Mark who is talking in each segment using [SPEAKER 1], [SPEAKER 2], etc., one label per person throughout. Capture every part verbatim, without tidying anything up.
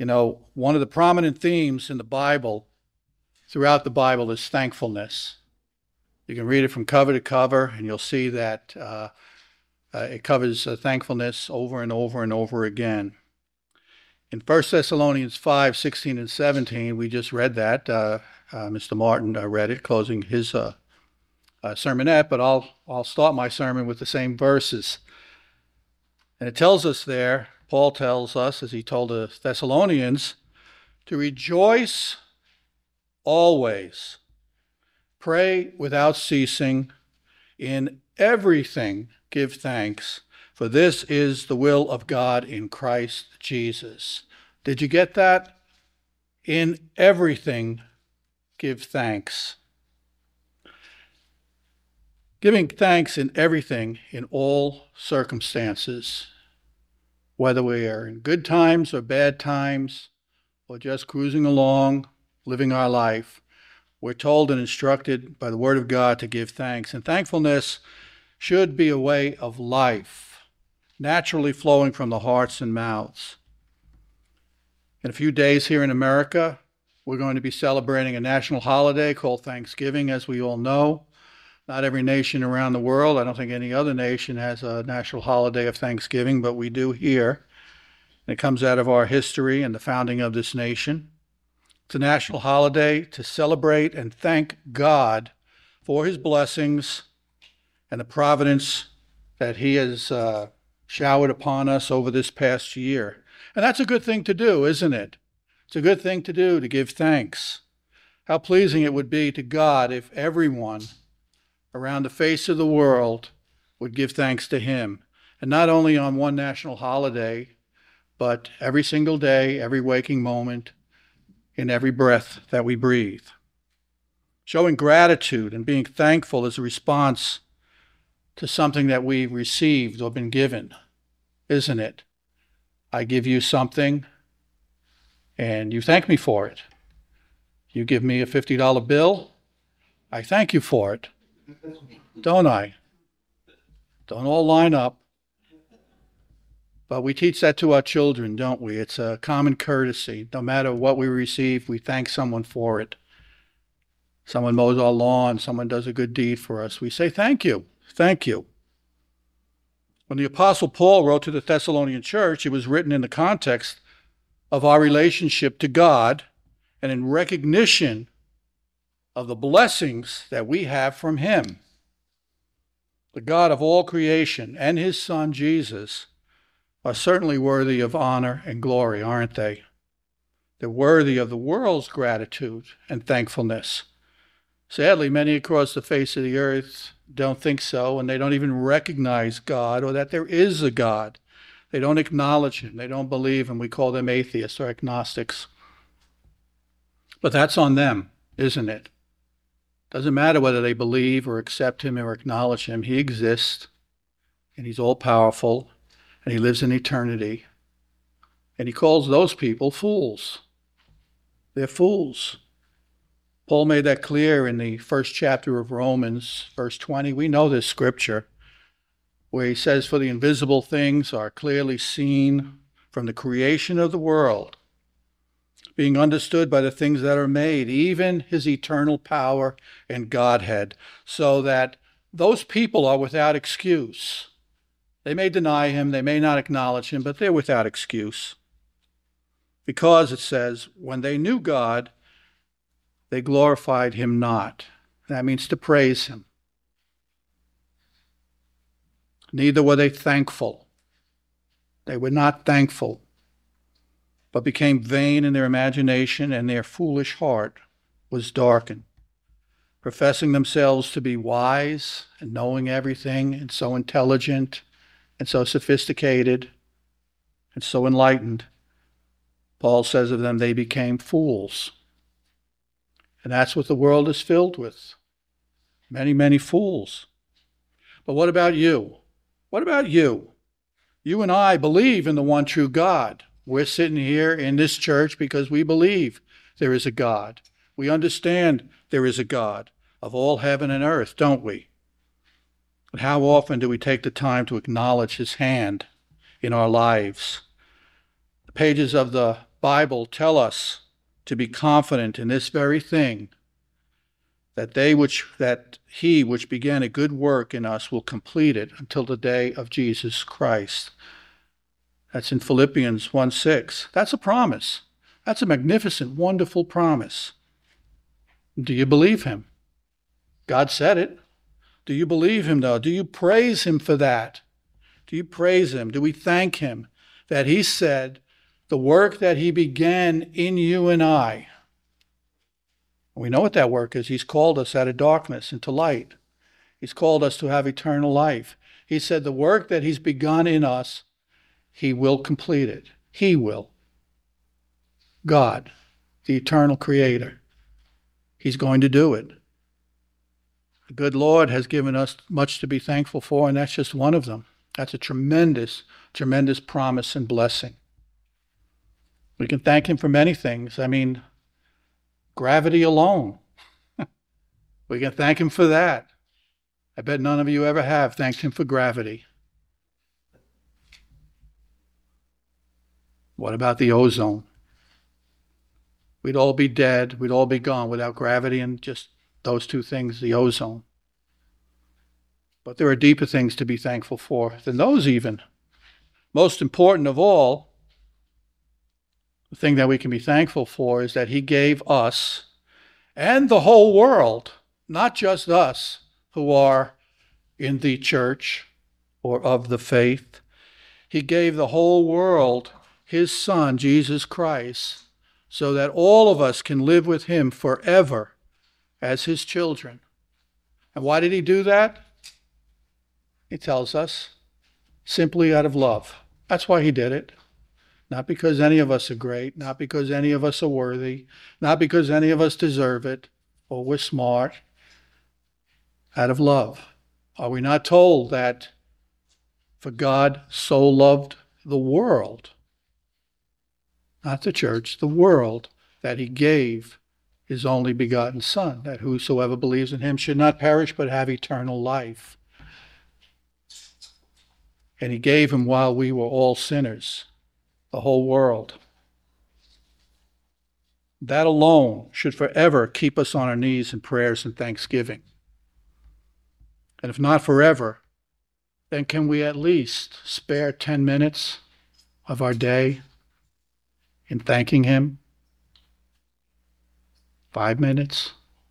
[SPEAKER 1] You know, one of the prominent themes in the Bible, throughout the Bible, is thankfulness. You can read it from cover to cover, and you'll see that uh, uh, it covers uh, thankfulness over and over and over again. In First Thessalonians five, sixteen and seventeen, we just read that. Uh, uh, Mister Martin uh, read it, closing his uh, uh, sermonette, but I'll, I'll start my sermon with the same verses. And it tells us there, Paul tells us, as he told the Thessalonians, to rejoice always, pray without ceasing, in everything give thanks, for this is the will of God in Christ Jesus. Did you get that? In everything give thanks. Giving thanks in everything, in all circumstances, whether we are in good times or bad times, or just cruising along, living our life, we're told and instructed by the Word of God to give thanks. And thankfulness should be a way of life, naturally flowing from the hearts and mouths. In a few days here in America, we're going to be celebrating a national holiday called Thanksgiving, as we all know. Not every nation around the world, I don't think any other nation has a national holiday of Thanksgiving, but we do here. And it comes out of our history and the founding of this nation. It's a national holiday to celebrate and thank God for his blessings and the providence that he has uh, showered upon us over this past year. And that's a good thing to do, isn't it? It's a good thing to do, to give thanks. How pleasing it would be to God if everyone around the face of the world would give thanks to him. And not only on one national holiday, but every single day, every waking moment, in every breath that we breathe. Showing gratitude and being thankful is a response to something that we've received or been given, isn't it? I give you something, and you thank me for it. You give me a fifty dollar bill, I thank you for it. Don't I? Don't all line up. But we teach that to our children, don't we? It's a common courtesy. No matter what we receive, we thank someone for it. Someone mows our lawn, someone does a good deed for us. We say, thank you, thank you. When the Apostle Paul wrote to the Thessalonian church, it was written in the context of our relationship to God and in recognition of the blessings that we have from him. The God of all creation and his Son, Jesus, are certainly worthy of honor and glory, aren't they? They're worthy of the world's gratitude and thankfulness. Sadly, many across the face of the earth don't think so, and they don't even recognize God or that there is a God. They don't acknowledge him. They don't believe him. We call them atheists or agnostics. But that's on them, isn't it? Doesn't matter whether they believe or accept him or acknowledge him. He exists, and he's all-powerful, and he lives in eternity. And he calls those people fools. They're fools. Paul made that clear in the first chapter of Romans, verse twenty. We know this scripture, where he says, for the invisible things are clearly seen from the creation of the world, being understood by the things that are made, even his eternal power and Godhead, so that those people are without excuse. They may deny him, they may not acknowledge him, but they're without excuse. Because, it says, when they knew God, they glorified him not. That means to praise him. Neither were they thankful. They were not thankful, but became vain in their imagination, and their foolish heart was darkened. Professing themselves to be wise and knowing everything, and so intelligent and so sophisticated and so enlightened, Paul says of them, they became fools. And that's what the world is filled with. Many, many fools. But what about you? What about you? You and I believe in the one true God. We're sitting here in this church because we believe there is a God. We understand there is a God of all heaven and earth, don't we? But how often do we take the time to acknowledge his hand in our lives? The pages of the Bible tell us to be confident in this very thing, that they which that he which began a good work in us will complete it until the day of Jesus Christ. That's in Philippians one six. That's a promise. That's a magnificent, wonderful promise. Do you believe him? God said it. Do you believe him, though? Do you praise him for that? Do you praise him? Do we thank him that he said the work that he began in you and I? We know what that work is. He's called us out of darkness into light. He's called us to have eternal life. He said the work that he's begun in us, he will complete it. He will. God, the eternal creator. He's going to do it. The good Lord has given us much to be thankful for, and that's just one of them. That's a tremendous, tremendous promise and blessing. We can thank him for many things. I mean, gravity alone. We can thank him for that. I bet none of you ever have thanked him for gravity. What about the ozone? We'd all be dead. We'd all be gone without gravity and just those two things, the ozone. But there are deeper things to be thankful for than those even. Most important of all, the thing that we can be thankful for is that he gave us and the whole world, not just us who are in the church or of the faith. He gave the whole world his Son, Jesus Christ, so that all of us can live with him forever as his children. And why did he do that? He tells us, simply out of love. That's why he did it. Not because any of us are great, not because any of us are worthy, not because any of us deserve it, or we're smart. Out of love. Are we not told that for God so loved the world, not the church, the world, that he gave his only begotten Son, that whosoever believes in him should not perish but have eternal life. And he gave him while we were all sinners, the whole world. That alone should forever keep us on our knees in prayers and thanksgiving. And if not forever, then can we at least spare ten minutes of our day in thanking him? Five minutes?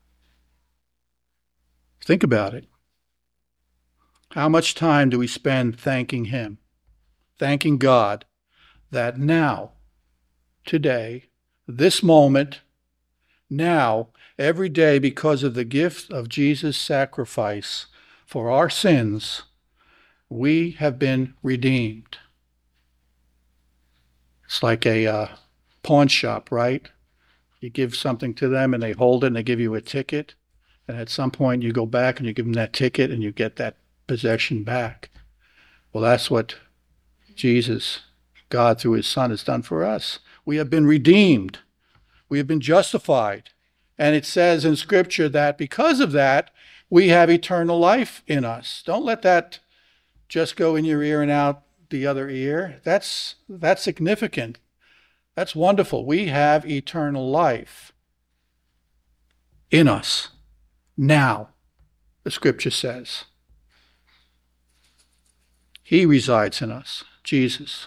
[SPEAKER 1] Think about it. How much time do we spend thanking him, thanking God that now, today, this moment, now, every day, because of the gift of Jesus' sacrifice for our sins, we have been redeemed. It's like a uh, pawn shop, right? You give something to them and they hold it and they give you a ticket. And at some point you go back and you give them that ticket and you get that possession back. Well, that's what Jesus, God through his Son, has done for us. We have been redeemed. We have been justified. And it says in Scripture that because of that, we have eternal life in us. Don't let that just go in your ear and out the other ear. That's, that's significant. That's wonderful. We have eternal life in us now, the Scripture says. He resides in us, Jesus.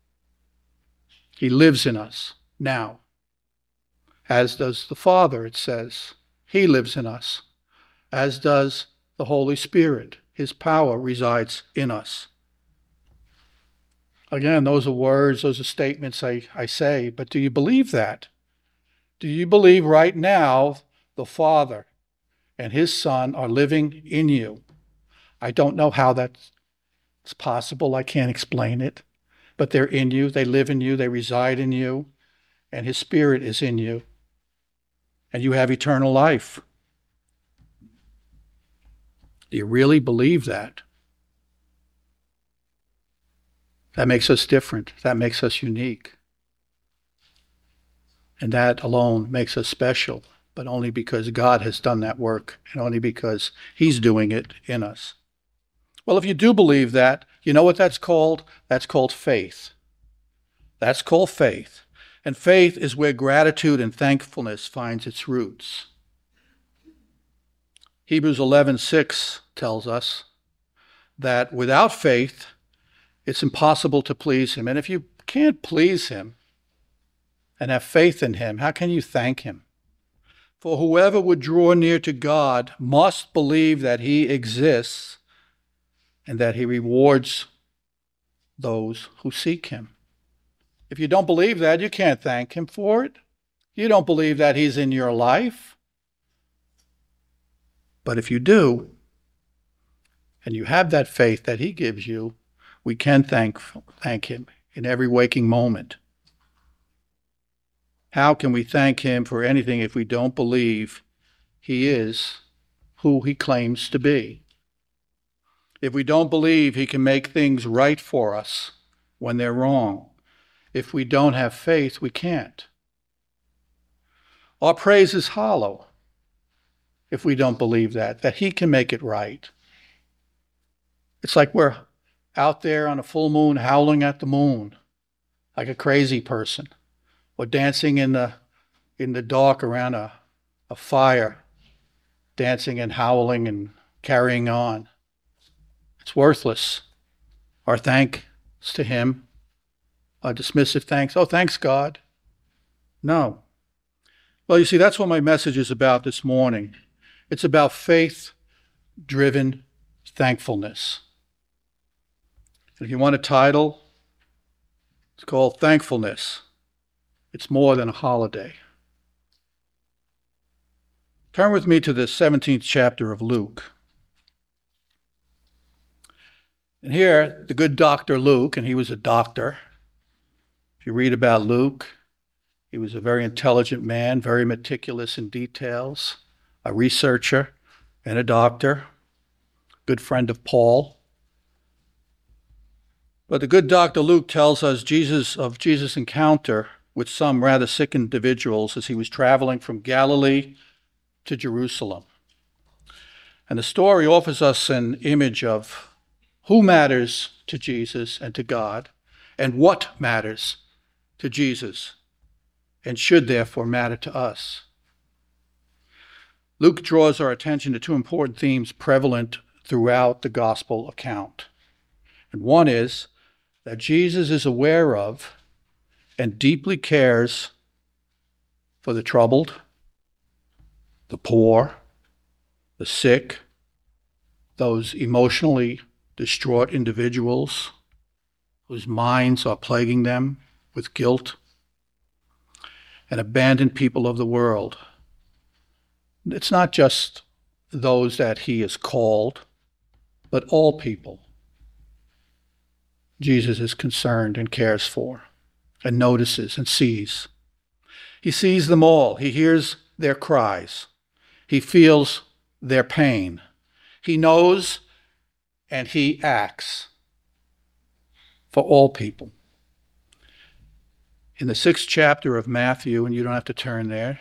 [SPEAKER 1] He lives in us now. As does the Father, it says. He lives in us. As does the Holy Spirit. His power resides in us. Again, those are words, those are statements I, I say, but do you believe that? Do you believe right now the Father and his Son are living in you? I don't know how that's possible. I can't explain it. But they're in you. They live in you. They reside in you. And his Spirit is in you. And you have eternal life. Do you really believe that? That makes us different. That makes us unique. And that alone makes us special, but only because God has done that work and only because he's doing it in us. Well, if you do believe that, you know what that's called? That's called faith. That's called faith. And faith is where gratitude and thankfulness finds its roots. Hebrews eleven six tells us that without faith, it's impossible to please him. And if you can't please him and have faith in him, how can you thank him? For whoever would draw near to God must believe that he exists and that he rewards those who seek him. If you don't believe that, you can't thank him for it. You don't believe that he's in your life. But if you do, and you have that faith that he gives you, we can thank, thank him in every waking moment. How can we thank him for anything if we don't believe he is who he claims to be? If we don't believe he can make things right for us when they're wrong, if we don't have faith, we can't. Our praise is hollow if we don't believe that, that he can make it right. It's like we're out there on a full moon howling at the moon like a crazy person, or dancing in the in the dark around a, a fire, dancing and howling and carrying on. It's worthless. Our thanks to him, our dismissive thanks, oh, thanks, God. No. Well, you see, that's what my message is about this morning. It's about faith-driven thankfulness. If you want a title, it's called Thankfulness. It's more than a holiday. Turn with me to the seventeenth chapter of Luke. And here, the good Doctor Luke, and he was a doctor. If you read about Luke, he was a very intelligent man, very meticulous in details, a researcher and a doctor, good friend of Paul. But the good Doctor Luke tells us Jesus of Jesus' encounter with some rather sick individuals as he was traveling from Galilee to Jerusalem. And the story offers us an image of who matters to Jesus and to God, and what matters to Jesus and should therefore matter to us. Luke draws our attention to two important themes prevalent throughout the gospel account. And one is that Jesus is aware of and deeply cares for the troubled, the poor, the sick, those emotionally distraught individuals whose minds are plaguing them with guilt, and abandoned people of the world. It's not just those that he has called, but all people Jesus is concerned and cares for and notices and sees. He sees them all. He hears their cries. He feels their pain. He knows and he acts for all people. In the sixth chapter of Matthew, and you don't have to turn there,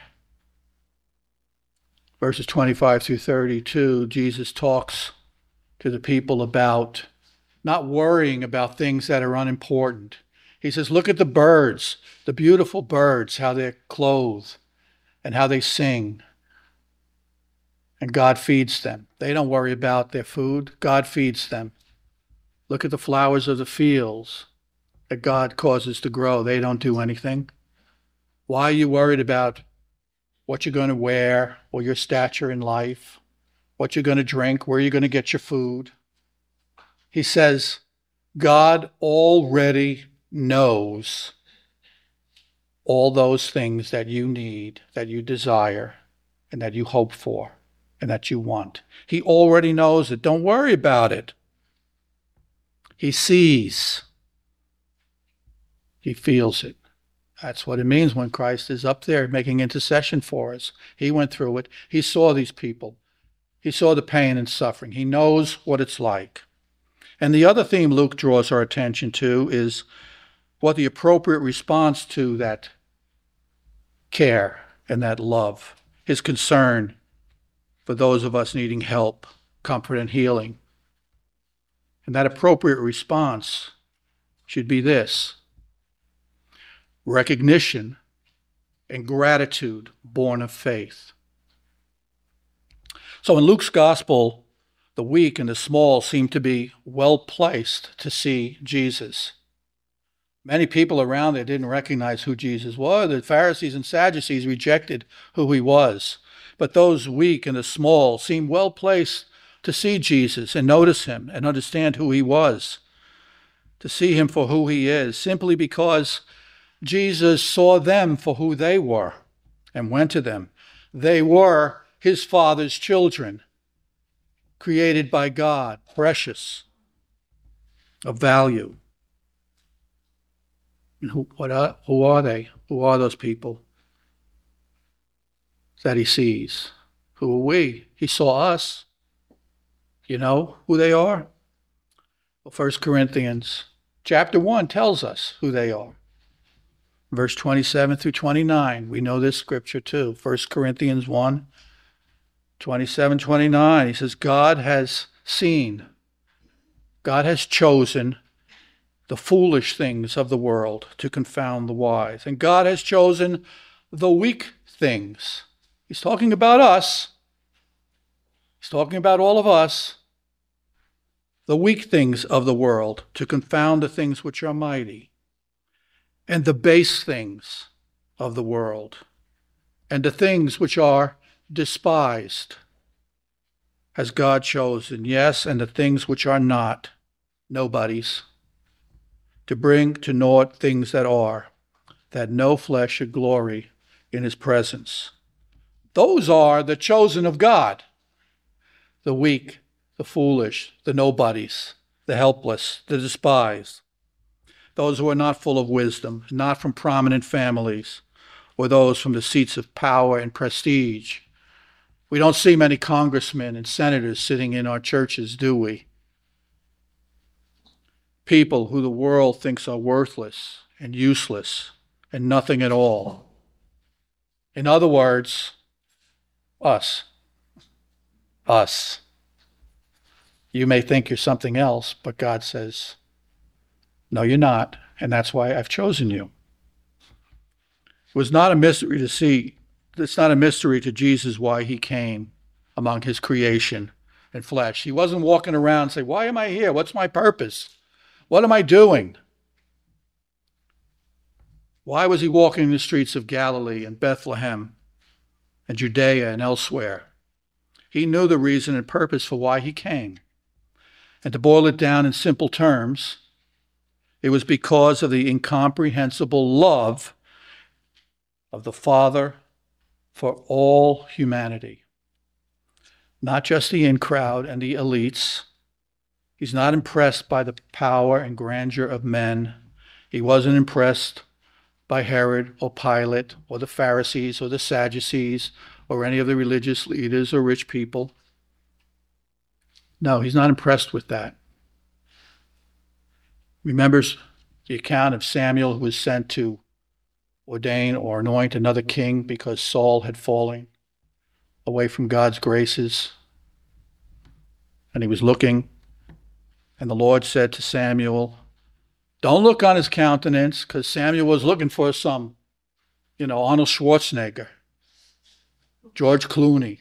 [SPEAKER 1] verses twenty-five through thirty-two, Jesus talks to the people about not worrying about things that are unimportant. He says, look at the birds, the beautiful birds, how they're clothed and how they sing. And God feeds them. They don't worry about their food. God feeds them. Look at the flowers of the fields that God causes to grow. They don't do anything. Why are you worried about what you're going to wear or your stature in life, what you're going to drink, where you're going to get your food? He says, God already knows all those things that you need, that you desire, and that you hope for, and that you want. He already knows it. Don't worry about it. He sees. He feels it. That's what it means when Christ is up there making intercession for us. He went through it. He saw these people. He saw the pain and suffering. He knows what it's like. And the other theme Luke draws our attention to is what the appropriate response to that care and that love, his concern for those of us needing help, comfort, and healing. And that appropriate response should be this: recognition, and gratitude born of faith. So in Luke's gospel, the weak and the small seem to be well placed to see Jesus. Many people around there didn't recognize who Jesus was. The Pharisees and Sadducees rejected who he was. But those weak and the small seemed well placed to see Jesus and notice him and understand who he was, to see him for who he is, simply because Jesus saw them for who they were and went to them. They were his Father's children, created by God, precious, of value. And who, what are, who are they? Who are those people that he sees? Who are we? He saw us. You know who they are? Well, First Corinthians chapter one tells us who they are. Verse twenty-seven through twenty-nine. We know this scripture too. First Corinthians one, twenty-seven, twenty-nine. He says, God has seen, God has chosen the foolish things of the world to confound the wise. And God has chosen the weak things. He's talking about us. He's talking about all of us. The weak things of the world to confound the things which are mighty. And the base things of the world. And the things which are despised has God chosen. Yes, and the things which are not, nobodies. To bring to naught things that are, that no flesh should glory in his presence. Those are the chosen of God. The weak, the foolish, the nobodies, the helpless, the despised. Those who are not full of wisdom, not from prominent families, or those from the seats of power and prestige. We don't see many congressmen and senators sitting in our churches, do we? People who the world thinks are worthless and useless and nothing at all. In other words, us. Us. You may think you're something else, but God says, no, you're not, and that's why I've chosen you. It was not a mystery to see, it's not a mystery to Jesus why he came among his creation and flesh. He wasn't walking around and saying, why am I here? What's my purpose? What am I doing? Why was he walking the streets of Galilee and Bethlehem and Judea and elsewhere? He knew the reason and purpose for why he came. And to boil it down in simple terms, it was because of the incomprehensible love of the Father for all humanity. Not just the in-crowd and the elites. He's not impressed by the power and grandeur of men. He wasn't impressed by Herod or Pilate or the Pharisees or the Sadducees or any of the religious leaders or rich people. No, he's not impressed with that. Remembers the account of Samuel who was sent to ordain or anoint another king because Saul had fallen away from God's graces. And he was looking, and the Lord said to Samuel, don't look on his countenance, because Samuel was looking for some, you know, Arnold Schwarzenegger, George Clooney,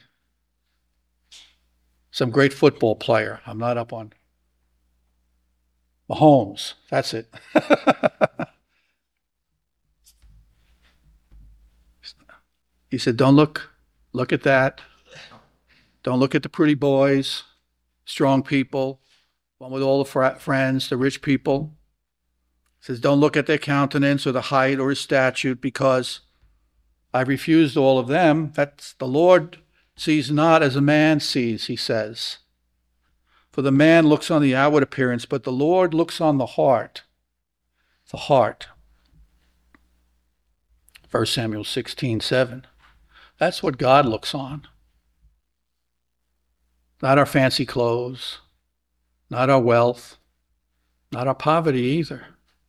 [SPEAKER 1] some great football player. I'm not up on Mahomes. That's it. He said, don't look, look at that. Don't look at the pretty boys, strong people, one with all the fr- friends, the rich people. He says, don't look at their countenance or the height or his statute, because I've refused all of them. That's the Lord sees not as a man sees, he says. For the man looks on the outward appearance, but the Lord looks on the heart. The heart. First Samuel sixteen seven. That's what God looks on. Not our fancy clothes, not our wealth, not our poverty either.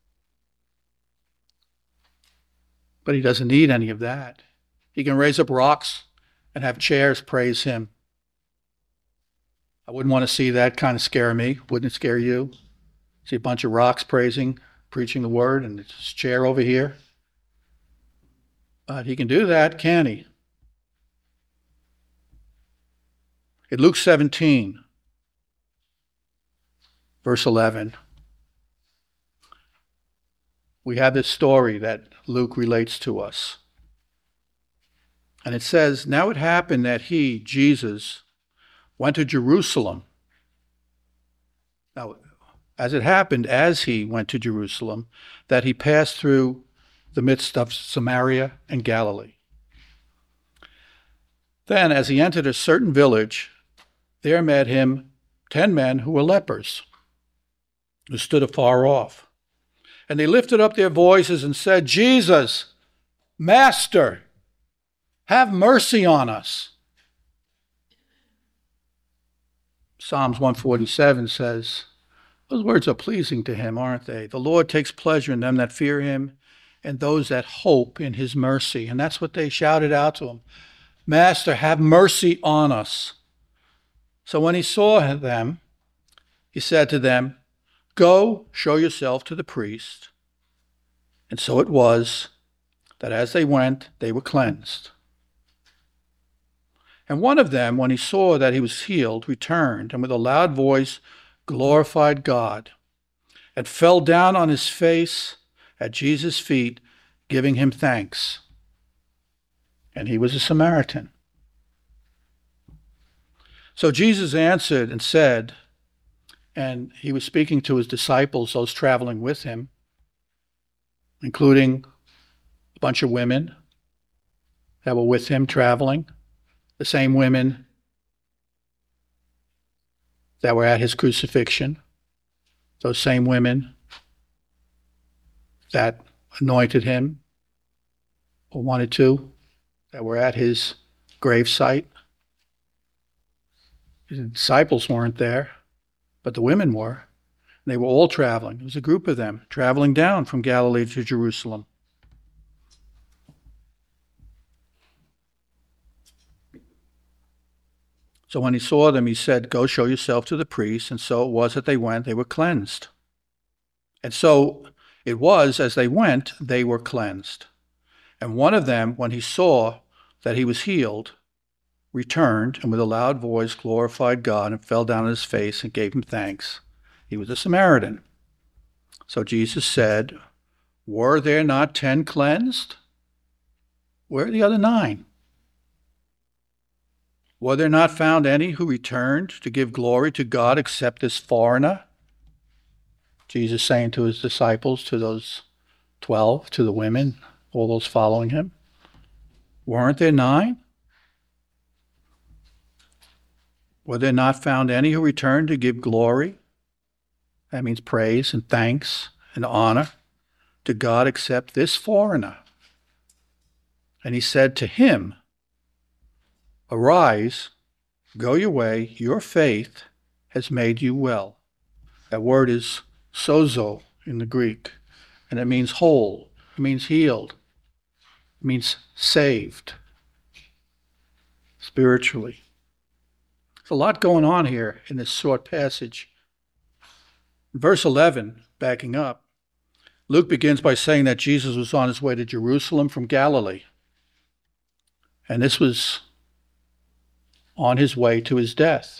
[SPEAKER 1] But he doesn't need any of that. He can raise up rocks and have chairs praise him. I wouldn't want to see that. Kind of scare me. Wouldn't it scare you? See a bunch of rocks praising, preaching the word, and it's a chair over here. But he can do that, can he? In Luke seventeen, verse eleven, we have this story that Luke relates to us. And it says, "Now it happened that he, Jesus, went to Jerusalem." Now, as it happened, as he went to Jerusalem, that he passed through the midst of Samaria and Galilee. Then, as he entered a certain village, there met him ten men who were lepers, who stood afar off. And they lifted up their voices and said, "Jesus, Master, have mercy on us." Psalms one forty-seven says, those words are pleasing to him, aren't they? The Lord takes pleasure in them that fear him and those that hope in his mercy. And that's what they shouted out to him. "Master, have mercy on us." So when he saw them, he said to them, "Go, show yourself to the priest." And so it was that as they went, they were cleansed. And one of them, when he saw that he was healed, returned, and with a loud voice glorified God, and fell down on his face at Jesus' feet, giving him thanks. And he was a Samaritan. So Jesus answered and said, and he was speaking to his disciples, those traveling with him, including a bunch of women that were with him traveling, the same women that were at his crucifixion, those same women that anointed him or wanted to, that were at his gravesite. His disciples weren't there, but the women were. They were all traveling. It was a group of them traveling down from Galilee to Jerusalem. So when he saw them, he said, "Go show yourself to the priest." And so it was that they went, they were cleansed. And so it was as they went, they were cleansed. And one of them, when he saw that he was healed, returned, and with a loud voice glorified God, and fell down on his face and gave him thanks. He was a Samaritan. So Jesus said, "Were there not ten cleansed? Where are the other nine? Were there not found any who returned to give glory to God except this foreigner?" Jesus saying to his disciples, to those twelve, to the women, all those following him. Weren't there nine? Were there not found any who returned to give glory? That means praise and thanks and honor to God except this foreigner. And he said to him, "Arise, go your way, your faith has made you well." That word is sozo in the Greek, and it means whole, it means healed, it means saved spiritually. There's a lot going on here in this short passage. In verse eleven, backing up, Luke begins by saying that Jesus was on his way to Jerusalem from Galilee. And this was on his way to his death.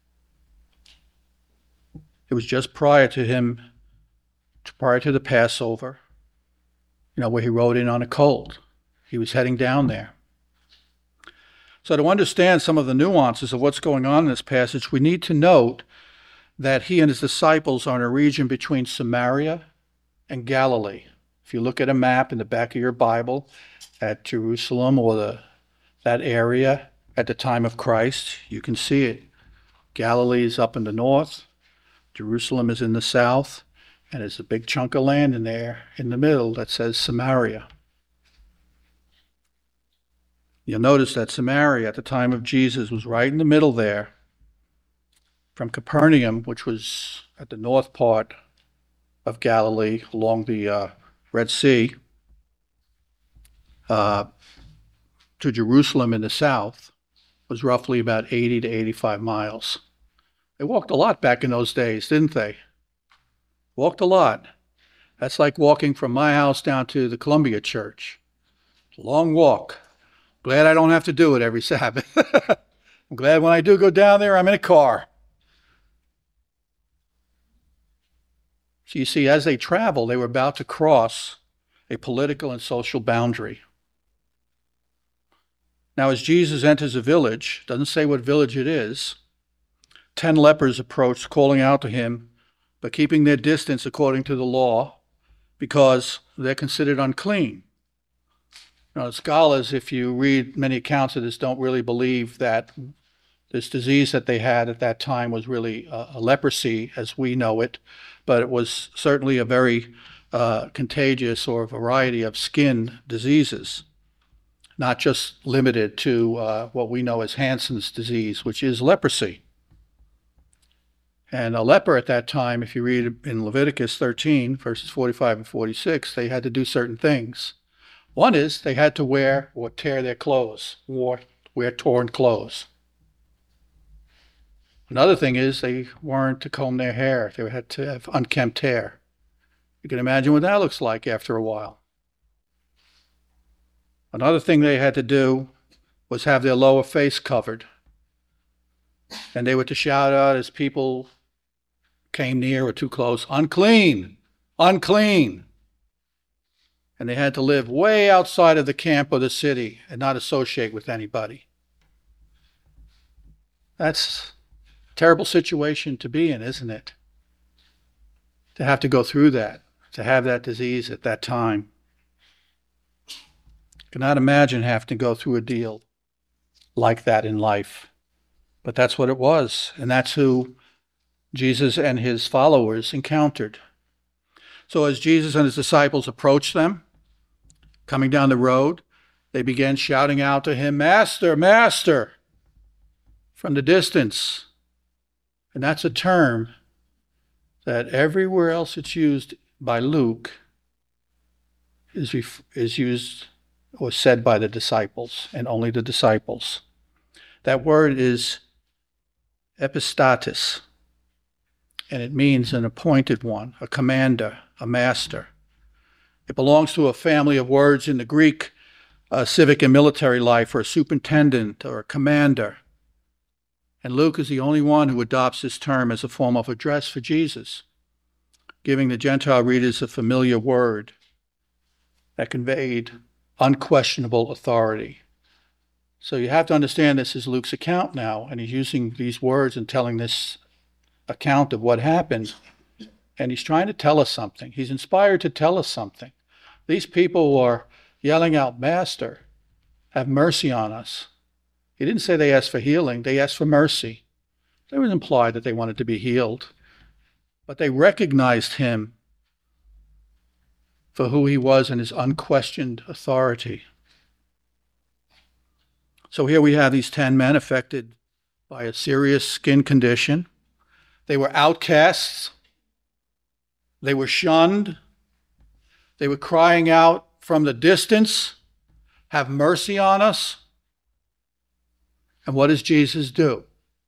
[SPEAKER 1] It was just prior to him, prior to the Passover, you know, where he rode in on a colt. He was heading down there. So to understand some of the nuances of what's going on in this passage, we need to note that he and his disciples are in a region between Samaria and Galilee. If you look at a map in the back of your Bible at Jerusalem or the, that area at the time of Christ, you can see it. Galilee is up in the north, Jerusalem is in the south, and there's a big chunk of land in there in the middle that says Samaria. You'll notice that Samaria at the time of Jesus was right in the middle there, from Capernaum, which was at the north part of Galilee along the uh, Red Sea, uh, to Jerusalem in the south, was roughly about eighty to eighty-five miles. They walked a lot back in those days, didn't they? Walked a lot. That's like walking from my house down to the Columbia Church. Long walk. Glad I don't have to do it every Sabbath. I'm glad when I do go down there, I'm in a car. So you see, as they traveled, they were about to cross a political and social boundary. Now, as Jesus enters a village, doesn't say what village it is, ten lepers approached, calling out to him, but keeping their distance according to the law, because they're considered unclean. Now, scholars, if you read many accounts of this, don't really believe that this disease that they had at that time was really a, a leprosy as we know it, but it was certainly a very uh, contagious or a variety of skin diseases, not just limited to uh, what we know as Hansen's disease, which is leprosy. And a leper at that time, if you read in Leviticus thirteen, verses forty-five and forty-six, they had to do certain things. One is they had to wear or tear their clothes, or wear torn clothes. Another thing is they weren't to comb their hair. They had to have unkempt hair. You can imagine what that looks like after a while. Another thing they had to do was have their lower face covered. And they were to shout out as people came near or too close, "Unclean! Unclean!" And they had to live way outside of the camp or the city and not associate with anybody. That's a terrible situation to be in, isn't it? To have to go through that, to have that disease at that time. I cannot imagine having to go through a deal like that in life. But that's what it was, and that's who Jesus and his followers encountered. So as Jesus and his disciples approached them, coming down the road, they began shouting out to him, "Master, Master," from the distance. And that's a term that everywhere else it's used by Luke is, ref- is used or said by the disciples, and only the disciples. That word is epistatis, and it means an appointed one, a commander, a master. It belongs to a family of words in the Greek uh, civic and military life for a superintendent or a commander. And Luke is the only one who adopts this term as a form of address for Jesus, giving the Gentile readers a familiar word that conveyed unquestionable authority. So you have to understand this is Luke's account now, and he's using these words and telling this account of what happened. And he's trying to tell us something. He's inspired to tell us something. These people who are yelling out, "Master, have mercy on us." He didn't say they asked for healing. They asked for mercy. It was implied that they wanted to be healed. But they recognized him for who he was and his unquestioned authority. So here we have these ten men affected by a serious skin condition. They were outcasts. They were shunned. They were crying out from the distance, "Have mercy on us." And what does Jesus do?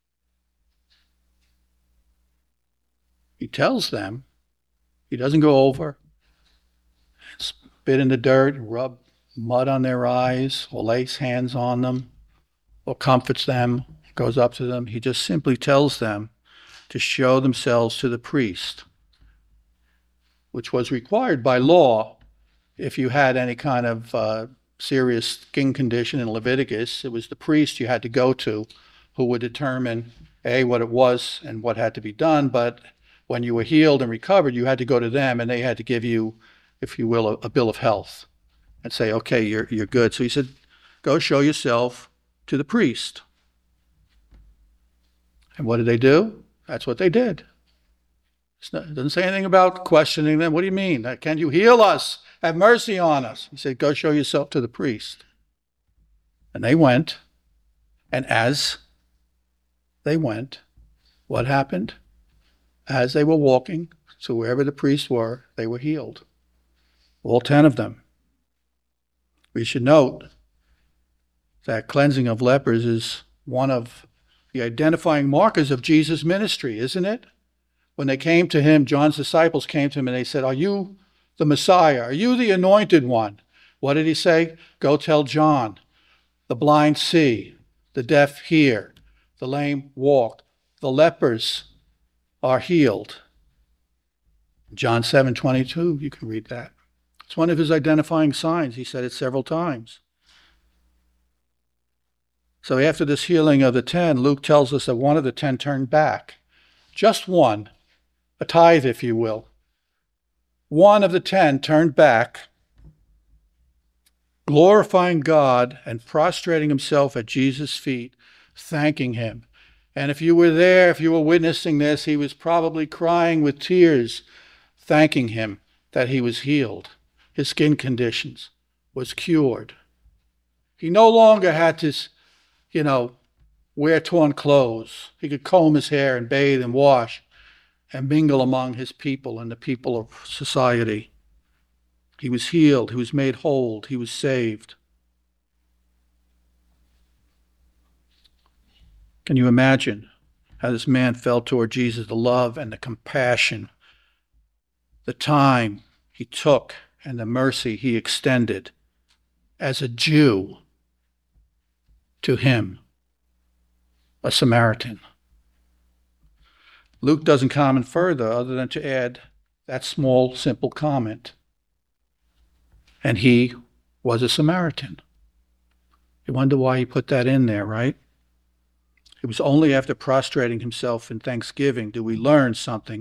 [SPEAKER 1] He tells them, he doesn't go over, spit in the dirt, rub mud on their eyes, or lays hands on them, or comforts them, goes up to them. He just simply tells them to show themselves to the priest, which was required by law. If you had any kind of uh, serious skin condition in Leviticus, it was the priest you had to go to who would determine, A, what it was and what had to be done, but when you were healed and recovered, you had to go to them, and they had to give you, if you will, a, a bill of health and say, okay, you're, you're good. So he said, go show yourself to the priest. And what did they do? That's what they did. Not, it doesn't say anything about questioning them. What do you mean? Can you heal us? Have mercy on us. He said, go show yourself to the priest. And they went. And as they went, what happened? As they were walking to wherever the priests were, they were healed. All ten of them. We should note that cleansing of lepers is one of the identifying markers of Jesus' ministry, isn't it? When they came to him, John's disciples came to him and they said, are you the Messiah? Are you the anointed one? What did he say? Go tell John, the blind see, the deaf hear, the lame walk, the lepers are healed. John seven twenty-two, you can read that. It's one of his identifying signs. He said it several times. So after this healing of the ten, Luke tells us that one of the ten turned back. Just one, a tithe, if you will. One of the ten turned back, glorifying God and prostrating himself at Jesus' feet, thanking him. And if you were there, if you were witnessing this, he was probably crying with tears, thanking him that he was healed. His skin conditions was cured. He no longer had to, you know, wear torn clothes. He could comb his hair and bathe and wash and mingle among his people and the people of society. He was healed. He was made whole. He was saved. Can you imagine how this man felt toward Jesus, the love and the compassion, the time he took and the mercy he extended as a Jew to him, a Samaritan? Luke doesn't comment further other than to add that small, simple comment. And he was a Samaritan. You wonder why he put that in there, right? It was only after prostrating himself in thanksgiving do we learn something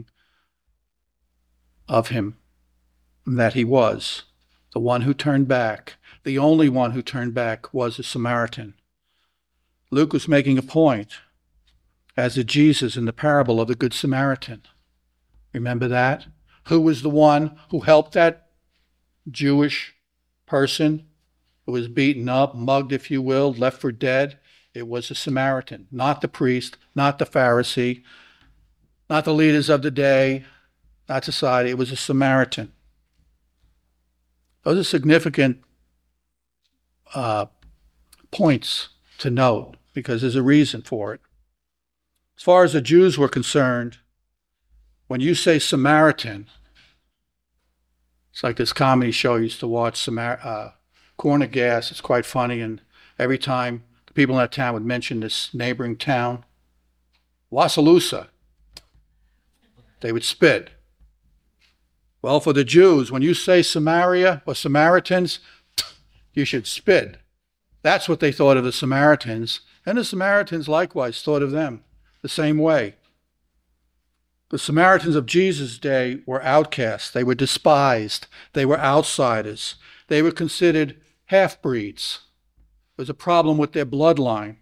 [SPEAKER 1] of him, that he was the one who turned back. The only one who turned back was a Samaritan. Luke was making a point, as did Jesus in the parable of the Good Samaritan. Remember that? Who was the one who helped that Jewish person who was beaten up, mugged, if you will, left for dead? It was a Samaritan, not the priest, not the Pharisee, not the leaders of the day, not society. It was a Samaritan. Those are significant uh, points to note because there's a reason for it. As far as the Jews were concerned, when you say Samaritan, it's like this comedy show I used to watch, Samar- uh, Corner Gas. It's quite funny, and every time the people in that town would mention this neighboring town, Wasalusa, they would spit. Well, for the Jews, when you say Samaria or Samaritans, you should spit. That's what they thought of the Samaritans, and the Samaritans likewise thought of them the same way. The Samaritans of Jesus' day were outcasts. They were despised. They were outsiders. They were considered half-breeds. There was a problem with their bloodline.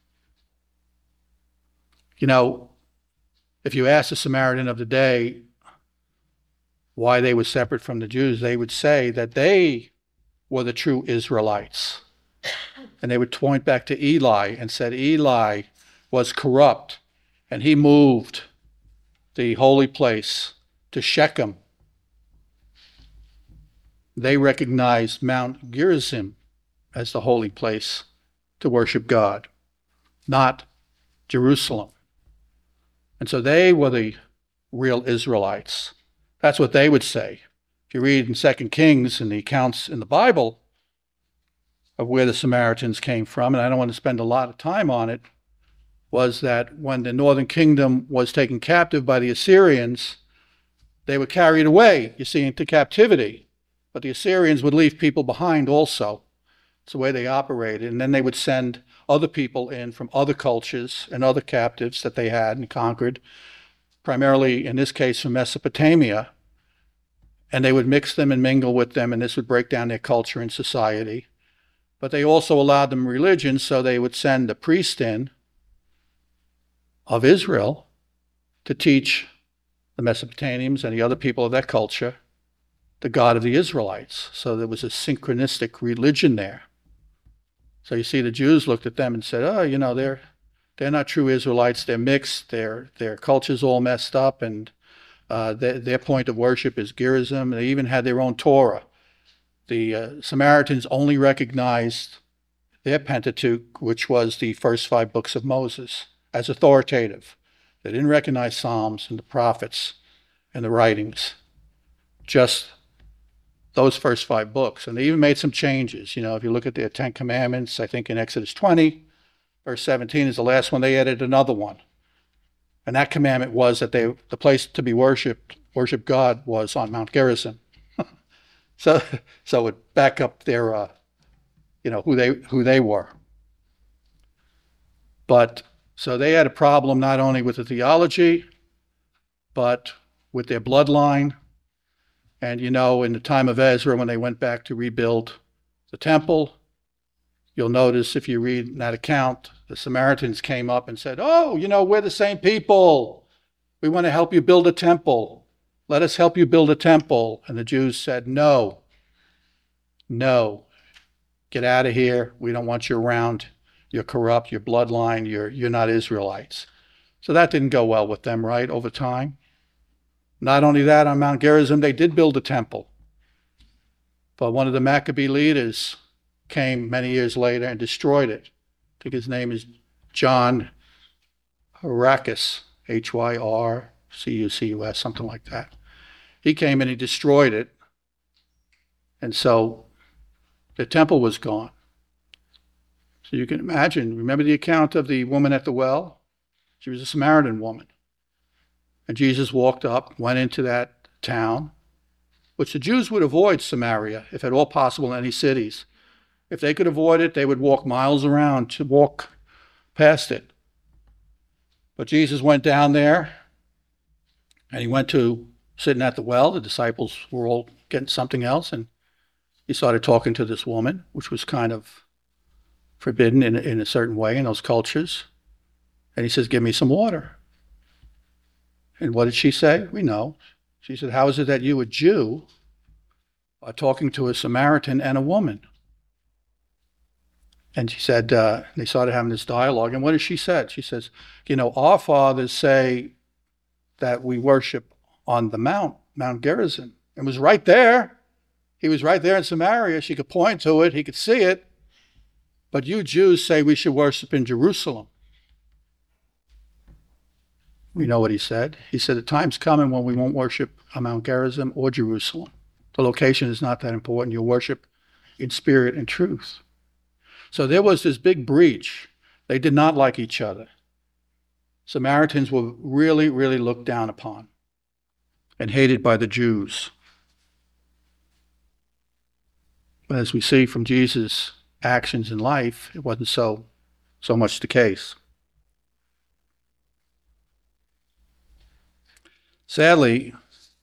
[SPEAKER 1] You know, if you ask a Samaritan of the day why they were separate from the Jews, they would say that they were the true Israelites. And they would point back to Eli and said Eli was corrupt, and he moved the holy place to Shechem. They recognized Mount Gerizim as the holy place to worship God, not Jerusalem. And so they were the real Israelites. That's what they would say. If you read in Second Kings and the accounts in the Bible of where the Samaritans came from, and I don't want to spend a lot of time on it, was that when the northern kingdom was taken captive by the Assyrians, they were carried away, you see, into captivity. But the Assyrians would leave people behind also. It's the way they operated. And then they would send other people in from other cultures and other captives that they had and conquered, primarily, in this case, from Mesopotamia. And they would mix them and mingle with them, and this would break down their culture and society. But they also allowed them religion, so they would send a priest in of Israel to teach the Mesopotamians and the other people of that culture the God of the Israelites. So there was a synchronistic religion there. So you see, the Jews looked at them and said, oh, you know, they're they're not true Israelites. They're mixed. Their their culture's all messed up, and uh, their, their point of worship is Gerizim. They even had their own Torah. The uh, Samaritans only recognized their Pentateuch, which was the first five books of Moses, as authoritative. They didn't recognize Psalms and the prophets and the writings, just those first five books. And they even made some changes. You know, if you look at their Ten Commandments, I think in Exodus twenty, verse seventeen is the last one, they added another one. And that commandment was that they the place to be worshipped, worship God, was on Mount Gerizim. so so it would back up their, uh, you know, who they who they were. But so they had a problem not only with the theology, but with their bloodline. And, you know, in the time of Ezra, when they went back to rebuild the temple, you'll notice if you read that account, the Samaritans came up and said, oh, you know, we're the same people. We want to help you build a temple. Let us help you build a temple. And the Jews said, no, no, get out of here. We don't want you around. You're corrupt, you're bloodline, you're, you're not Israelites. So that didn't go well with them, right, over time. Not only that, on Mount Gerizim, they did build a temple. But one of the Maccabee leaders came many years later and destroyed it. I think his name is John Hyrcanus, H Y R C U C U S, something like that. He came and he destroyed it. And so the temple was gone. So you can imagine, remember the account of the woman at the well? She was a Samaritan woman. And Jesus walked up, went into that town, which the Jews would avoid Samaria, if at all possible, in any cities. If they could avoid it, they would walk miles around to walk past it. But Jesus went down there, and he went to sitting at the well. The disciples were all getting something else, and he started talking to this woman, which was kind of forbidden in, in a certain way in those cultures. And he says, give me some water. And what did she say? We know. She said, how is it that you, a Jew, are talking to a Samaritan and a woman? And she said, uh, they started having this dialogue. And what did she say? She says, you know, our fathers say that we worship on the mount, Mount Gerizim. It was right there. He was right there in Samaria. She could point to it. He could see it. But you Jews say we should worship in Jerusalem. We know what he said. He said, the time's coming when we won't worship on Mount Gerizim or Jerusalem. The location is not that important. You'll worship in spirit and truth. So there was this big breach. They did not like each other. Samaritans were really, really looked down upon and hated by the Jews. But as we see from Jesus' actions in life, it wasn't so, so much the case. Sadly,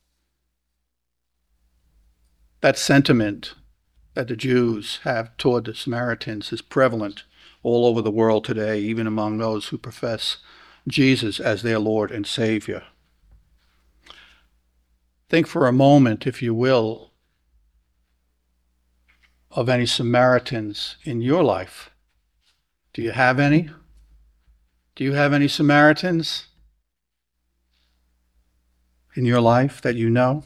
[SPEAKER 1] that sentiment that the Jews have toward the Samaritans is prevalent all over the world today, even among those who profess Jesus as their Lord and Savior. Think for a moment, if you will, of any Samaritans in your life. Do you have any? Do you have any Samaritans in your life that you know?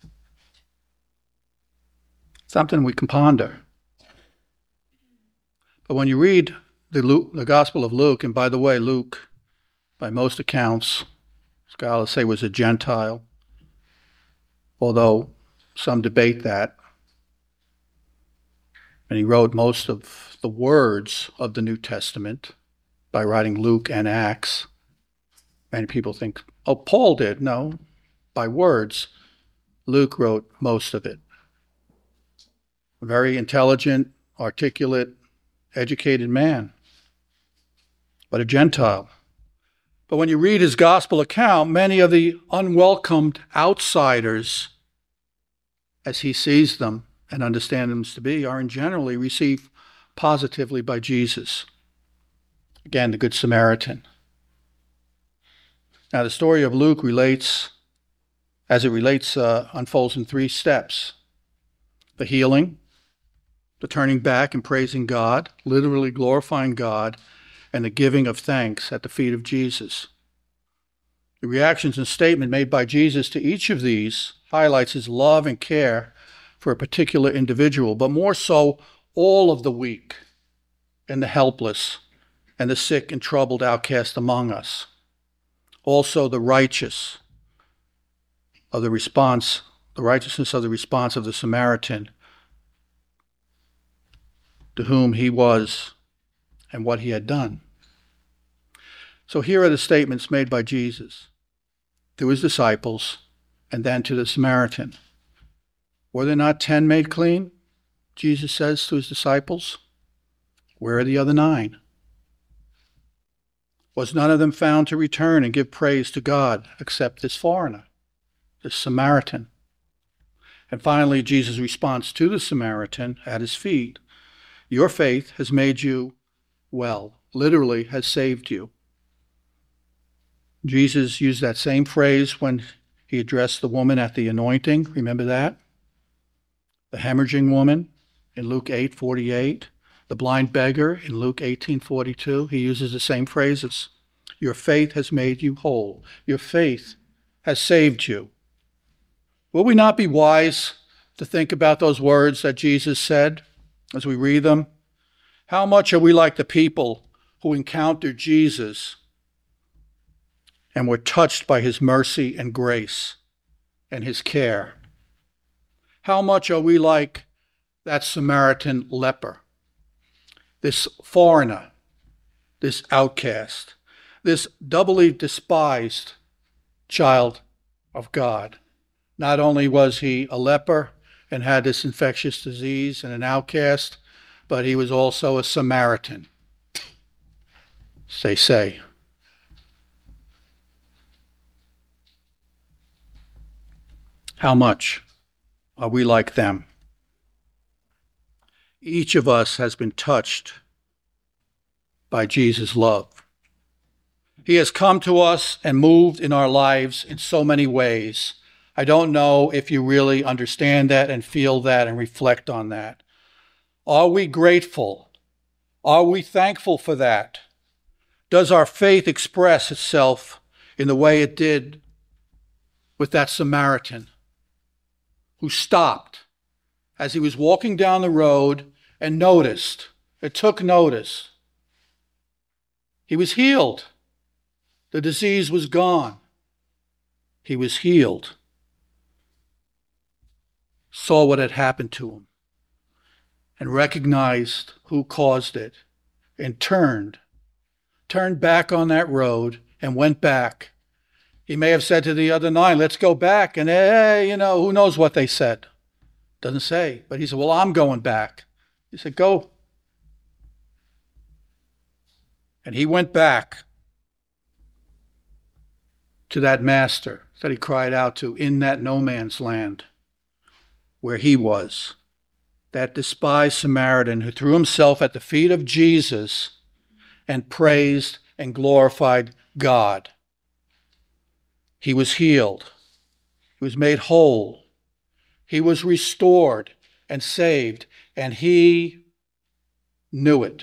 [SPEAKER 1] Something we can ponder. But when you read the, Luke, the Gospel of Luke, and by the way, Luke, by most accounts, scholars say was a Gentile, although some debate that. And he wrote most of the words of the New Testament by writing Luke and Acts. Many people think, oh, Paul did. No, by words, Luke wrote most of it. A very intelligent, articulate, educated man, but a Gentile. But when you read his gospel account, many of the unwelcomed outsiders, as he sees them and understands them to be, are in generally received positively by Jesus. Again, the Good Samaritan. Now, the story of Luke relates, as it relates, uh, unfolds in three steps. The healing, the turning back and praising God, literally glorifying God, and the giving of thanks at the feet of Jesus. The reactions and statement made by Jesus to each of these highlights his love and care for a particular individual, but more so all of the weak and the helpless and the sick and troubled outcast among us. Also the righteous of the response the righteousness of the response of the Samaritan, to whom he was and what he had done. So here are the statements made by Jesus to his disciples and then to the Samaritan. Were there not ten made clean? Jesus says to his disciples. Where are the other nine? Was none of them found to return and give praise to God except this foreigner, this Samaritan? And finally, Jesus' response to the Samaritan at his feet, your faith has made you well, literally has saved you. Jesus used that same phrase when he addressed the woman at the anointing. Remember that? The hemorrhaging woman in Luke eight forty-eight. The blind beggar in Luke eighteen forty-two. He uses the same phrases. Your faith has made you whole. Your faith has saved you. Will we not be wise to think about those words that Jesus said as we read them? How much are we like the people who encountered Jesus and were touched by his mercy and grace and his care? How much are we like that Samaritan leper, this foreigner, this outcast, this doubly despised child of God? Not only was he a leper and had this infectious disease and an outcast, but he was also a Samaritan, they say. How much are we like them? Each of us has been touched by Jesus' love. He has come to us and moved in our lives in so many ways. I don't know if you really understand that and feel that and reflect on that. Are we grateful? Are we thankful for that? Does our faith express itself in the way it did with that Samaritan who stopped as he was walking down the road and noticed, it took notice. He was healed. The disease was gone. He was healed. Saw what had happened to him and recognized who caused it and turned, turned back on that road and went back. He may have said to the other nine, let's go back. And hey, you know, who knows what they said. Doesn't say. But he said, well, I'm going back. He said, go. And he went back to that master that he cried out to in that no man's land where he was. That despised Samaritan who threw himself at the feet of Jesus and praised and glorified God. He was healed. He was made whole. He was restored and saved, and he knew it.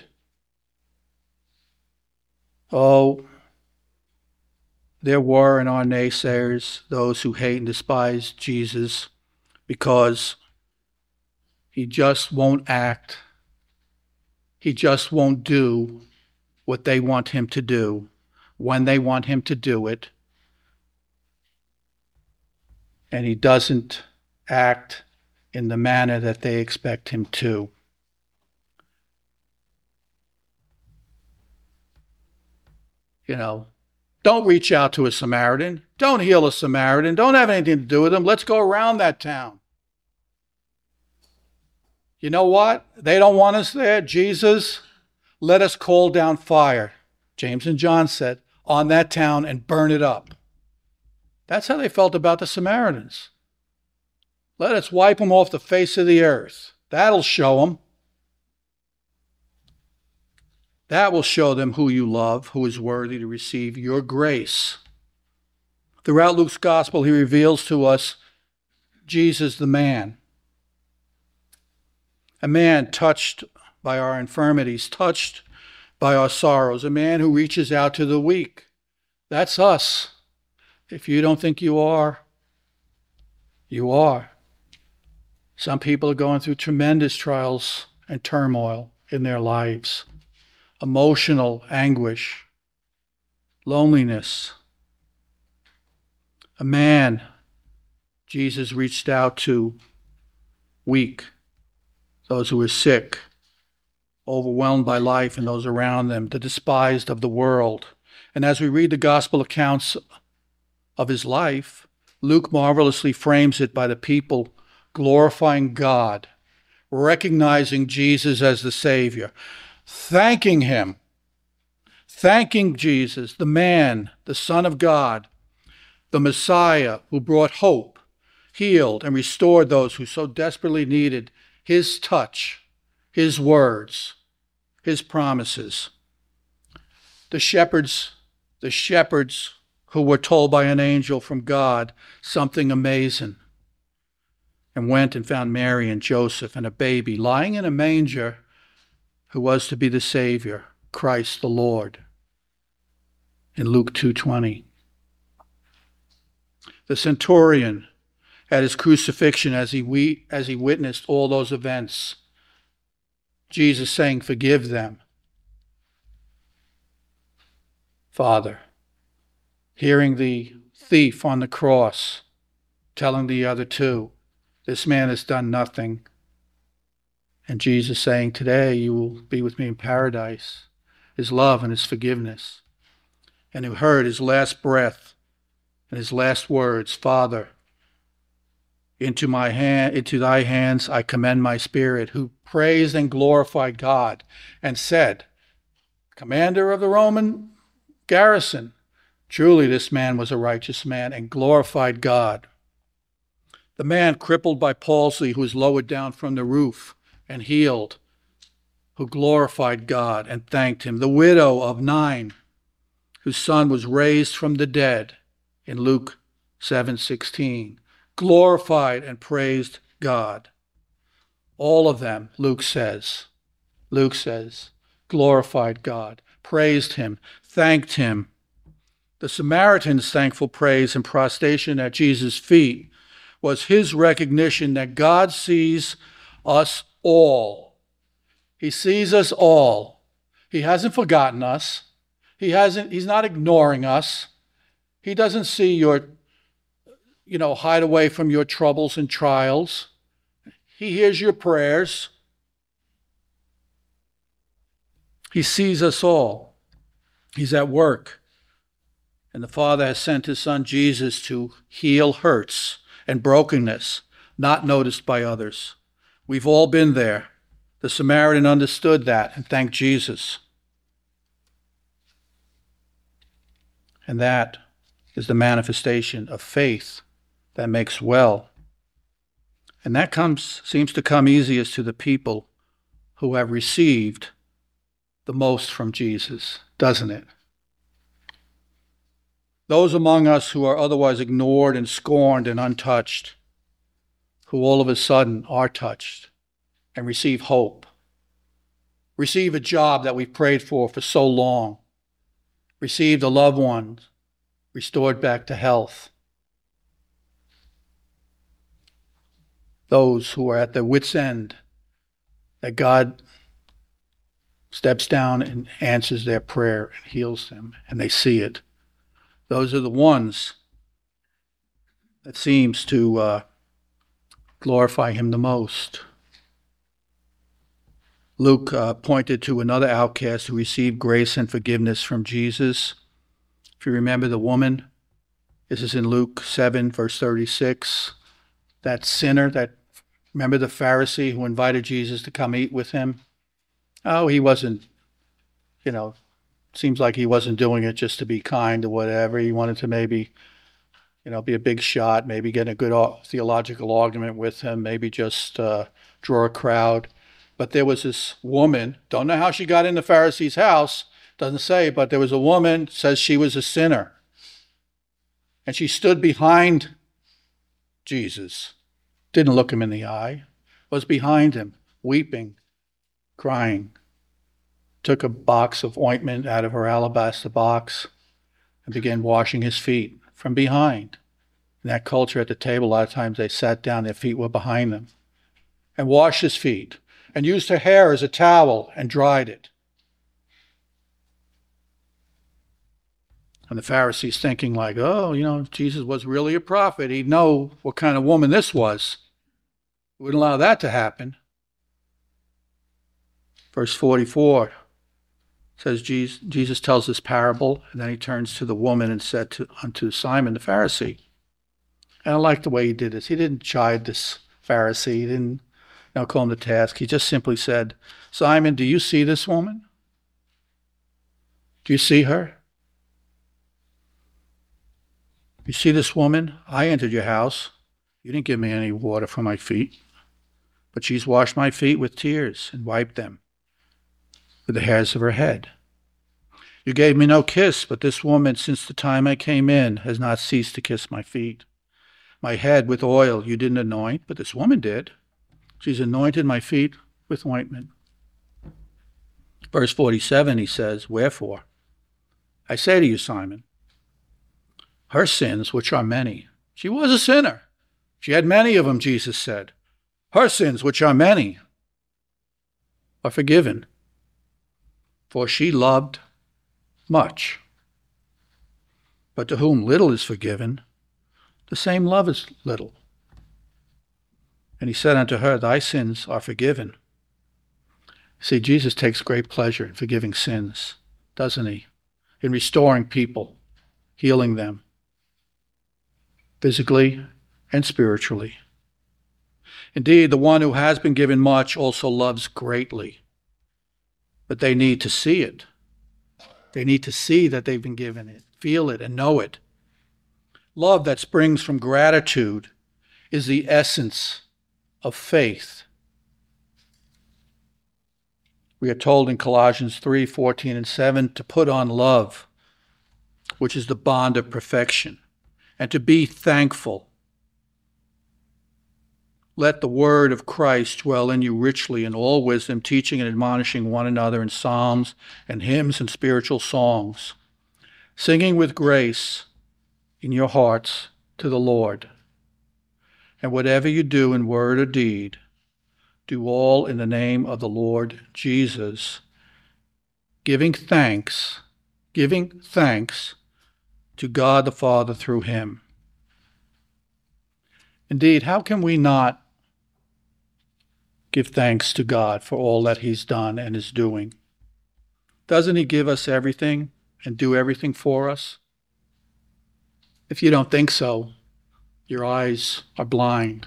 [SPEAKER 1] Oh, there were in our naysayers those who hate and despise Jesus because he just won't act. He just won't do what they want him to do when they want him to do it. And he doesn't act in the manner that they expect him to. You know, don't reach out to a Samaritan. Don't heal a Samaritan. Don't have anything to do with him. Let's go around that town. You know what? They don't want us there. Jesus, let us call down fire, James and John said, on that town and burn it up. That's how they felt about the Samaritans. Let us wipe them off the face of the earth. That'll show them. That will show them who you love, who is worthy to receive your grace. Throughout Luke's gospel, he reveals to us Jesus the man. A man touched by our infirmities, touched by our sorrows. A man who reaches out to the weak. That's us. If you don't think you are, you are. Some people are going through tremendous trials and turmoil in their lives. Emotional anguish, loneliness. A man, Jesus reached out to weak, those who were sick, overwhelmed by life and those around them, the despised of the world. And as we read the gospel accounts of his life, Luke marvelously frames it by the people glorifying God, recognizing Jesus as the Savior, thanking him, thanking Jesus, the man, the Son of God, the Messiah who brought hope, healed, and restored those who so desperately needed his touch, his words, his promises. The shepherds, the shepherds who were told by an angel from God something amazing, and went and found Mary and Joseph and a baby lying in a manger who was to be the Savior, Christ the Lord, in Luke two twenty. The centurion at his crucifixion, as he, we, as he witnessed all those events, Jesus saying, "Forgive them, Father." Hearing the thief on the cross telling the other two, "This man has done nothing." And Jesus saying, "Today you will be with me in paradise." His love and his forgiveness. And who heard his last breath and his last words, "Father, into my hand, into thy hands I commend my spirit," who praised and glorified God and said, commander of the Roman garrison, truly this man was a righteous man, and glorified God. The man crippled by palsy who was lowered down from the roof and healed, who glorified God and thanked him. The widow of Nain, whose son was raised from the dead in Luke seven sixteen, glorified and praised God. All of them, Luke says, Luke says, glorified God, praised him, thanked him. The Samaritan's thankful praise and prostration at Jesus' feet was his recognition that God sees us all. He sees us all. He hasn't forgotten us. He hasn't, he's not ignoring us. He doesn't see your, you know, hide away from your troubles and trials. He hears your prayers. He sees us all. He's at work. And the Father has sent his Son Jesus to heal hurts and brokenness not noticed by others. We've all been there. The Samaritan understood that and thanked Jesus. And that is the manifestation of faith that makes well. And that comes seems to come easiest to the people who have received the most from Jesus, doesn't it? Those among us who are otherwise ignored and scorned and untouched, who all of a sudden are touched and receive hope, receive a job that we've prayed for for so long, received a loved one restored back to health. Those who are at their wits' end, that God steps down and answers their prayer and heals them, and they see it. Those are the ones that seems to uh, glorify him the most. Luke uh, pointed to another outcast who received grace and forgiveness from Jesus. If you remember the woman, this is in Luke seven, verse thirty-six. That sinner, that remember the Pharisee who invited Jesus to come eat with him? Oh, he wasn't, you know, seems like he wasn't doing it just to be kind or whatever. He wanted to maybe, you know, be a big shot, maybe get a good theological argument with him, maybe just uh, draw a crowd. But there was this woman, don't know how she got in the Pharisee's house, doesn't say, but there was a woman, says she was a sinner. And she stood behind Jesus, didn't look him in the eye, was behind him, weeping, crying. Took a box of ointment out of her alabaster box and began washing his feet from behind. In that culture at the table, a lot of times they sat down, their feet were behind them, and washed his feet and used her hair as a towel and dried it. And the Pharisees thinking like, oh, you know, if Jesus was really a prophet, he'd know what kind of woman this was. He wouldn't allow that to happen. Verse forty-four says Jesus, Jesus tells this parable, and then he turns to the woman and said to, unto Simon the Pharisee. And I like the way he did this. He didn't chide this Pharisee. He didn't you know, call him to task. He just simply said, Simon, do you see this woman? Do you see her? You see this woman? I entered your house. You didn't give me any water for my feet. But she's washed my feet with tears and wiped them with the hairs of her head. You gave me no kiss, but this woman, since the time I came in, has not ceased to kiss my feet. My head with oil you didn't anoint, but this woman did. She's anointed my feet with ointment. Verse forty-seven, he says, wherefore? I say to you, Simon, her sins, which are many. She was a sinner. She had many of them, Jesus said. Her sins, which are many, are forgiven. For she loved much. But to whom little is forgiven, the same love is little. And he said unto her, thy sins are forgiven. See, Jesus takes great pleasure in forgiving sins, doesn't he? In restoring people, healing them, physically and spiritually. Indeed, the one who has been given much also loves greatly. But they need to see it. They need to see that they've been given it, feel it, and know it. Love that springs from gratitude is the essence of faith. We are told in Colossians three, fourteen and seven to put on love, which is the bond of perfection, and to be thankful. Let the word of Christ dwell in you richly in all wisdom, teaching and admonishing one another in psalms and hymns and spiritual songs, singing with grace in your hearts to the Lord. And whatever you do in word or deed, do all in the name of the Lord Jesus, giving thanks, giving thanks to God the Father through him. Indeed, how can we not give thanks to God for all that he's done and is doing? Doesn't he give us everything and do everything for us? If you don't think so, your eyes are blind.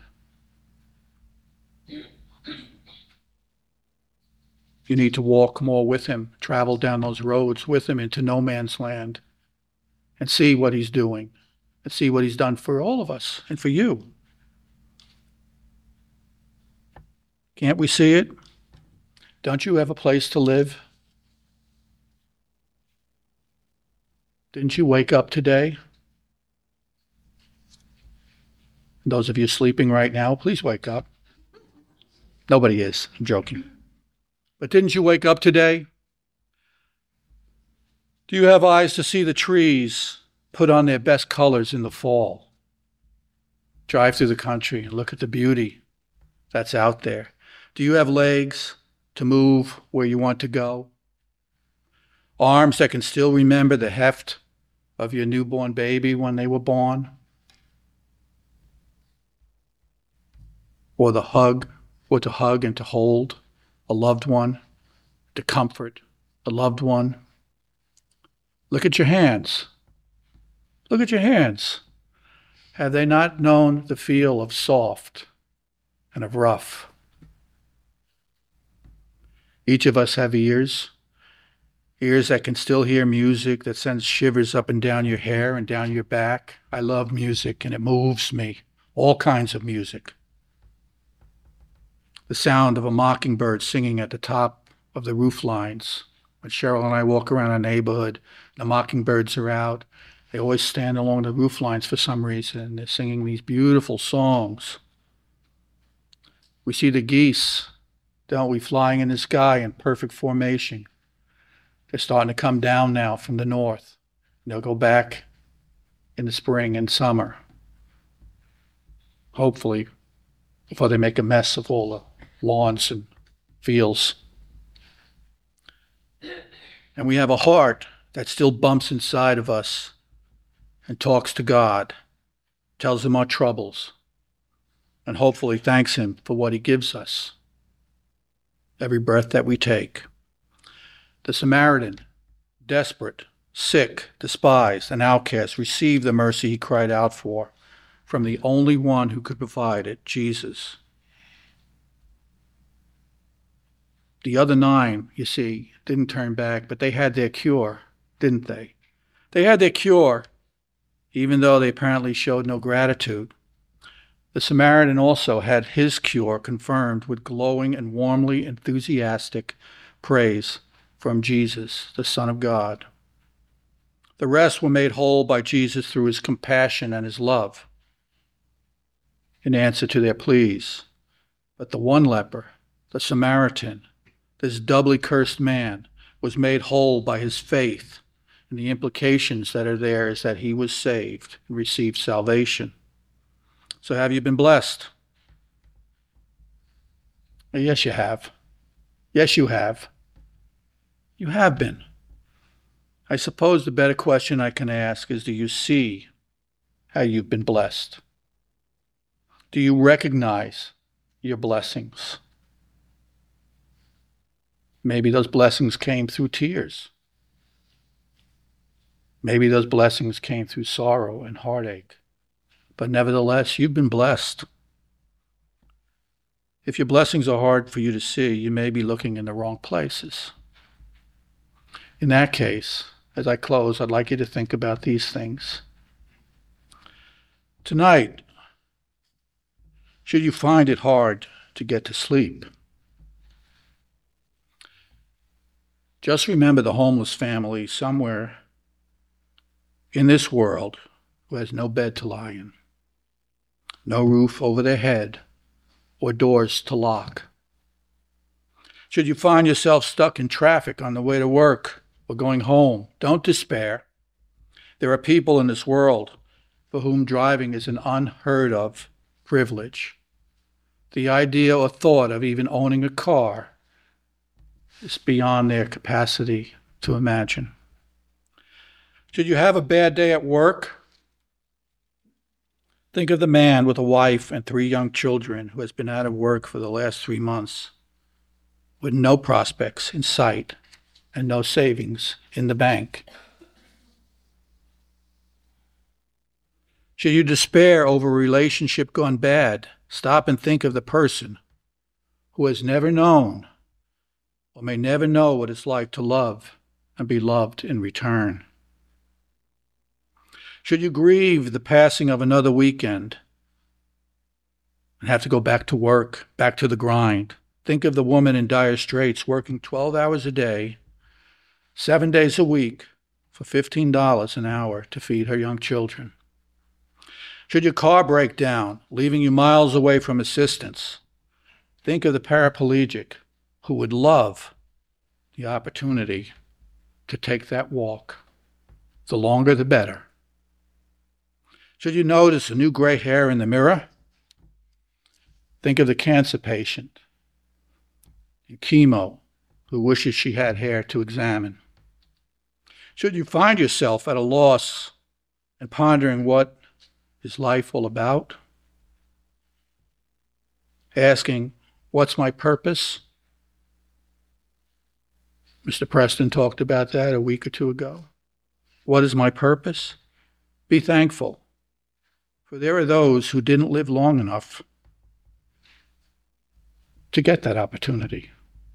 [SPEAKER 1] You need to walk more with him, travel down those roads with him into no man's land, and see what he's doing, and see what he's done for all of us and for you. Can't we see it? Don't you have a place to live? Didn't you wake up today? And those of you sleeping right now, please wake up. Nobody is. I'm joking. But didn't you wake up today? Do you have eyes to see the trees put on their best colors in the fall? Drive through the country and look at the beauty that's out there. Do you have legs to move where you want to go? Arms that can still remember the heft of your newborn baby when they were born? Or the hug, or to hug and to hold a loved one, to comfort a loved one? Look at your hands. Look at your hands. Have they not known the feel of soft and of rough? Each of us have ears, ears that can still hear music that sends shivers up and down your hair and down your back. I love music and it moves me, all kinds of music. The sound of a mockingbird singing at the top of the roof lines. When Cheryl and I walk around our neighborhood, the mockingbirds are out. They always stand along the roof lines for some reason. They're singing these beautiful songs. We see the geese, don't we, flying in the sky in perfect formation. They're starting to come down now from the north. They'll go back in the spring and summer, hopefully, before they make a mess of all the lawns and fields. And we have a heart that still bumps inside of us and talks to God, tells him our troubles, and hopefully thanks him for what he gives us every breath that we take. The Samaritan, desperate, sick, despised, and outcast, received the mercy he cried out for from the only one who could provide it, Jesus. The other nine, you see, didn't turn back, but they had their cure, didn't they? They had their cure, even though they apparently showed no gratitude. The Samaritan also had his cure confirmed with glowing and warmly enthusiastic praise from Jesus, the Son of God. The rest were made whole by Jesus through his compassion and his love in answer to their pleas. But the one leper, the Samaritan, this doubly cursed man, was made whole by his faith, and the implications that are there is that he was saved and received salvation. So have you been blessed? Yes, you have. Yes, you have. You have been. I suppose the better question I can ask is, do you see how you've been blessed? Do you recognize your blessings? Maybe those blessings came through tears. Maybe those blessings came through sorrow and heartache. But nevertheless, you've been blessed. If your blessings are hard for you to see, you may be looking in the wrong places. In that case, as I close, I'd like you to think about these things. Tonight, should you find it hard to get to sleep, just remember the homeless family somewhere in this world who has no bed to lie in, no roof over their head, or doors to lock. Should you find yourself stuck in traffic on the way to work or going home, don't despair. There are people in this world for whom driving is an unheard of privilege. The idea or thought of even owning a car is beyond their capacity to imagine. Should you have a bad day at work, think of the man with a wife and three young children who has been out of work for the last three months with no prospects in sight and no savings in the bank. Should you despair over a relationship gone bad, stop and think of the person who has never known or may never know what it's like to love and be loved in return. Should you grieve the passing of another weekend and have to go back to work, back to the grind, think of the woman in dire straits working twelve hours a day, seven days a week for fifteen dollars an hour to feed her young children. Should your car break down, leaving you miles away from assistance, think of the paraplegic who would love the opportunity to take that walk. The longer, the better. Should you notice a new gray hair in the mirror, think of the cancer patient in chemo who wishes she had hair to examine. Should you find yourself at a loss and pondering what is life all about, asking, what's my purpose? Mister Preston talked about that a week or two ago. What is my purpose? Be thankful, for there are those who didn't live long enough to get that opportunity.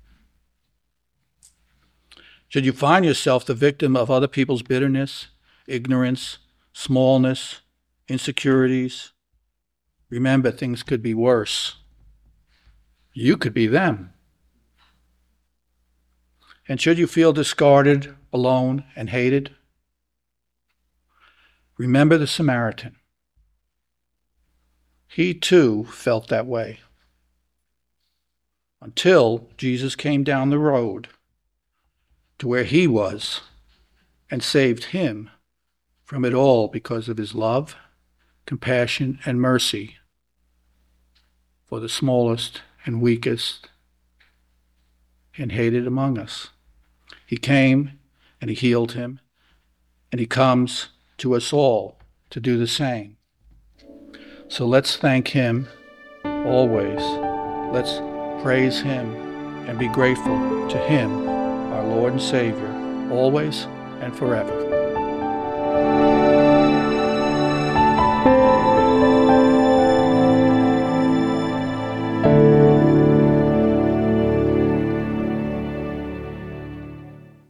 [SPEAKER 1] Should you find yourself the victim of other people's bitterness, ignorance, smallness, insecurities, remember things could be worse. You could be them. And should you feel discarded, alone, and hated, remember the Samaritan. He too felt that way until Jesus came down the road to where he was and saved him from it all because of his love, compassion, and mercy for the smallest and weakest and hated among us. He came and he healed him, and he comes to us all to do the same. So let's thank Him always. Let's praise Him and be grateful to Him, our Lord and Savior, always and forever.